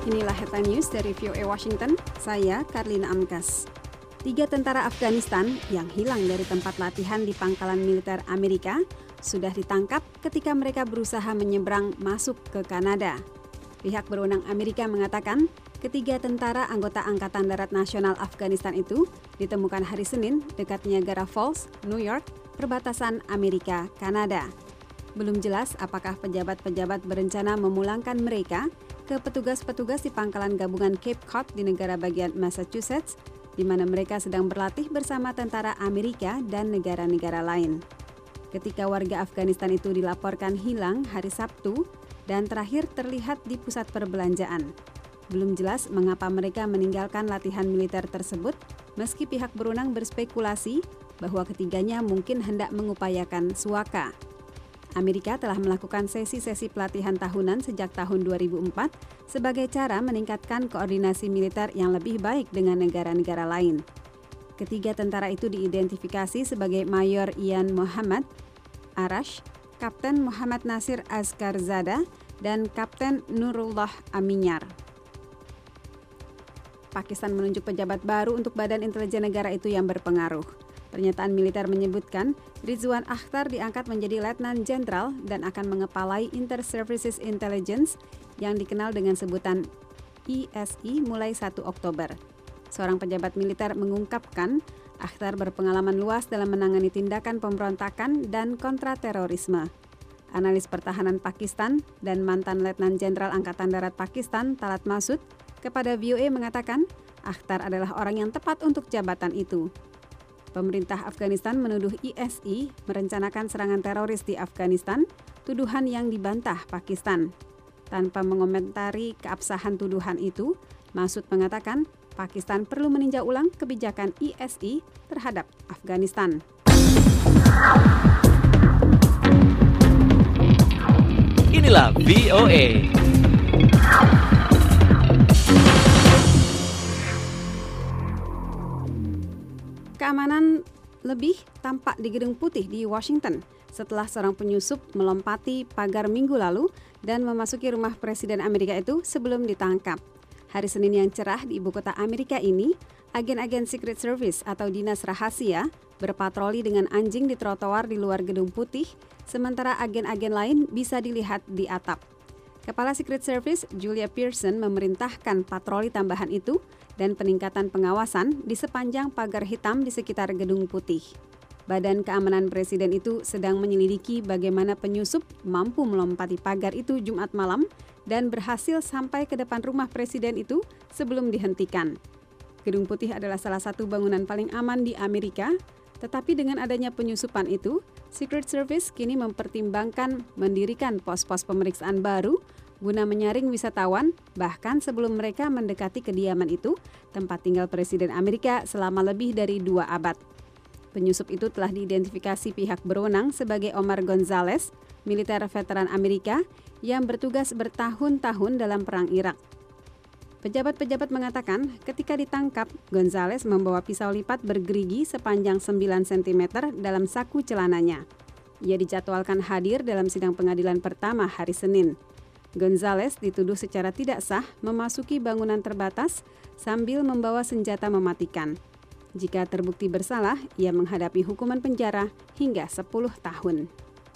Inilah Headline News dari VOA Washington, saya Karlina Amkas. 3 tentara Afghanistan yang hilang dari tempat latihan di pangkalan militer Amerika sudah ditangkap ketika mereka berusaha menyeberang masuk ke Kanada. Pihak berwenang Amerika mengatakan ketiga tentara anggota Angkatan Darat Nasional Afghanistan itu ditemukan hari Senin dekat Niagara Falls, New York, perbatasan Amerika-Kanada. Belum jelas apakah pejabat-pejabat berencana memulangkan mereka ke petugas-petugas di pangkalan gabungan Cape Cod di negara bagian Massachusetts, di mana mereka sedang berlatih bersama tentara Amerika dan negara-negara lain. Ketika warga Afghanistan itu dilaporkan hilang hari Sabtu dan terakhir terlihat di pusat perbelanjaan. Belum jelas mengapa mereka meninggalkan latihan militer tersebut, meski pihak berwenang berspekulasi bahwa ketiganya mungkin hendak mengupayakan suaka. Amerika telah melakukan sesi-sesi pelatihan tahunan sejak tahun 2004 sebagai cara meningkatkan koordinasi militer yang lebih baik dengan negara-negara lain. Ketiga tentara itu diidentifikasi sebagai Mayor Ian Muhammad Arash, Kapten Muhammad Nasir Asgarzada, dan Kapten Nurullah Aminyar. Pakistan menunjuk pejabat baru untuk Badan Intelijen Negara itu yang berpengaruh. Pernyataan militer menyebutkan Rizwan Akhtar diangkat menjadi Letnan Jenderal dan akan mengepalai Inter-Services Intelligence yang dikenal dengan sebutan ISI mulai 1 Oktober. Seorang pejabat militer mengungkapkan Akhtar berpengalaman luas dalam menangani tindakan pemberontakan dan kontraterorisme. Analis pertahanan Pakistan dan mantan Letnan Jenderal Angkatan Darat Pakistan Talat Masud kepada VOA mengatakan Akhtar adalah orang yang tepat untuk jabatan itu. Pemerintah Afghanistan menuduh ISI merencanakan serangan teroris di Afghanistan, tuduhan yang dibantah Pakistan. Tanpa mengomentari keabsahan tuduhan itu, Masud mengatakan Pakistan perlu meninjau ulang kebijakan ISI terhadap Afghanistan. Inilah VOA. Keamanan lebih tampak di Gedung Putih di Washington setelah seorang penyusup melompati pagar minggu lalu dan memasuki rumah Presiden Amerika itu sebelum ditangkap. Hari Senin yang cerah di ibu kota Amerika ini, agen-agen Secret Service atau dinas rahasia berpatroli dengan anjing di trotoar di luar Gedung Putih, sementara agen-agen lain bisa dilihat di atap. Kepala Secret Service Julia Pearson memerintahkan patroli tambahan itu dan peningkatan pengawasan di sepanjang pagar hitam di sekitar Gedung Putih. Badan Keamanan Presiden itu sedang menyelidiki bagaimana penyusup mampu melompati pagar itu Jumat malam dan berhasil sampai ke depan rumah Presiden itu sebelum dihentikan. Gedung Putih adalah salah satu bangunan paling aman di Amerika, tetapi dengan adanya penyusupan itu, Secret Service kini mempertimbangkan mendirikan pos-pos pemeriksaan baru guna menyaring wisatawan, bahkan sebelum mereka mendekati kediaman itu, tempat tinggal Presiden Amerika selama lebih dari 2 abad. Penyusup itu telah diidentifikasi pihak berwenang sebagai Omar Gonzalez, militer veteran Amerika yang bertugas bertahun-tahun dalam Perang Irak. Pejabat-pejabat mengatakan ketika ditangkap, Gonzalez membawa pisau lipat bergerigi sepanjang 9 cm dalam saku celananya. Ia dijadwalkan hadir dalam sidang pengadilan pertama hari Senin. Gonzalez dituduh secara tidak sah memasuki bangunan terbatas sambil membawa senjata mematikan. Jika terbukti bersalah, ia menghadapi hukuman penjara hingga 10 tahun.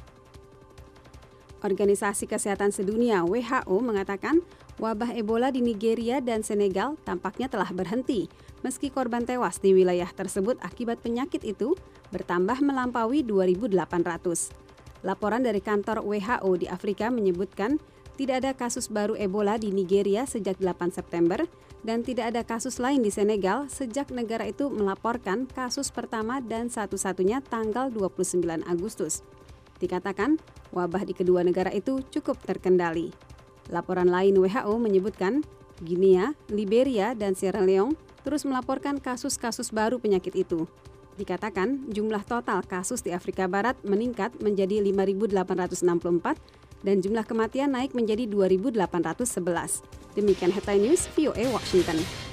Organisasi Kesehatan Sedunia WHO mengatakan wabah Ebola di Nigeria dan Senegal tampaknya telah berhenti, meski korban tewas di wilayah tersebut akibat penyakit itu bertambah melampaui 2.800. Laporan dari kantor WHO di Afrika menyebutkan tidak ada kasus baru Ebola di Nigeria sejak 8 September dan tidak ada kasus lain di Senegal sejak negara itu melaporkan kasus pertama dan satu-satunya tanggal 29 Agustus. Dikatakan, wabah di kedua negara itu cukup terkendali. Laporan lain WHO menyebutkan Guinea, Liberia, dan Sierra Leone terus melaporkan kasus-kasus baru penyakit itu. Dikatakan, jumlah total kasus di Afrika Barat meningkat menjadi 5.864 dan jumlah kematian naik menjadi 2.811. Demikian Headline News VOA Washington.